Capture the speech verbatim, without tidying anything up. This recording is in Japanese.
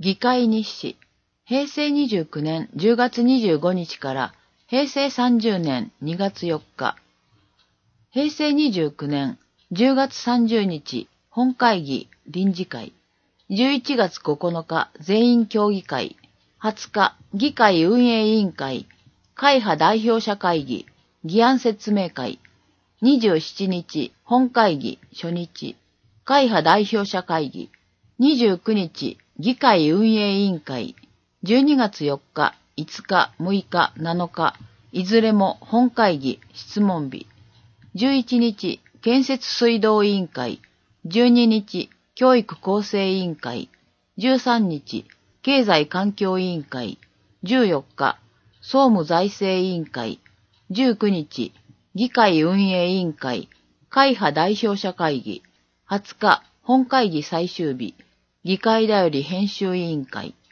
議会日誌、へいせいにじゅうきゅうねんじゅうがつにじゅうごにちからへいせいさんじゅうねんにがつよっか、へいせいにじゅうきゅうねんじゅうがつさんじゅうにち本会議臨時会、じゅういちがつここのか全員協議会、はつか議会運営委員会、会派代表者会議、議案説明会、にじゅうしちにち本会議初日、会派代表者会議、にじゅうくにち議会運営委員会、じゅうにがつよっか、いつか、むいか、なのか、いずれも本会議質問日、じゅういちにち建設水道委員会、じゅうににち教育構成委員会、じゅうさんにち経済環境委員会、じゅうよっか総務財政委員会、じゅうくにち議会運営委員会、会派代表者会議、はつか本会議最終日、議会だより編集委員会。